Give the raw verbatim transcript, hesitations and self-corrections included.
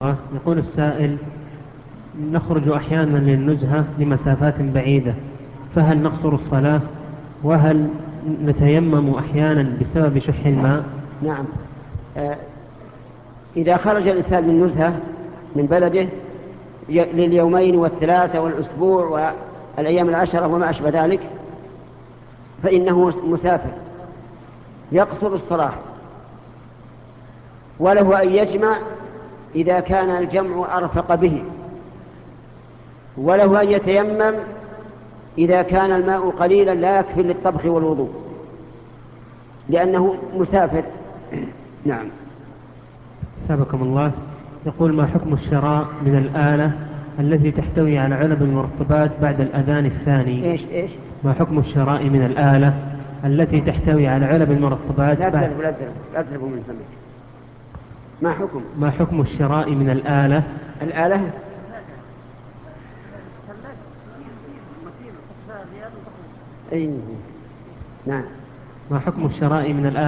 يقول السائل: نخرج أحيانا للنزهة لمسافات بعيدة، فهل نقصر الصلاة؟ وهل نتيمم أحيانا بسبب شح الماء؟ نعم. آه إذا خرج الإنسان للنزهة من بلده لليومين والثلاثة والأسبوع والأيام العشرة وما أشبه ذلك فإنه مسافر يقصر الصلاة، وله أن يجمع إذا كان الجمع أرفق به، وله أن يتيمم إذا كان الماء قليلا لا يكفي للطبخ والوضوء لأنه مسافر. نعم. ثابكم الله. يقول: ما حكم الشراء من الآلة التي تحتوي على علب المرطبات بعد الأذان الثاني؟ إيش إيش ما حكم الشراء من الآلة التي تحتوي على علب المرطبات لا بعد تذهب لا تذهب لا تذهب من فمك. ما حكم ما حكم الشراء من الآلة الآلة؟ أي. نعم. ما حكم الشراء من الآلة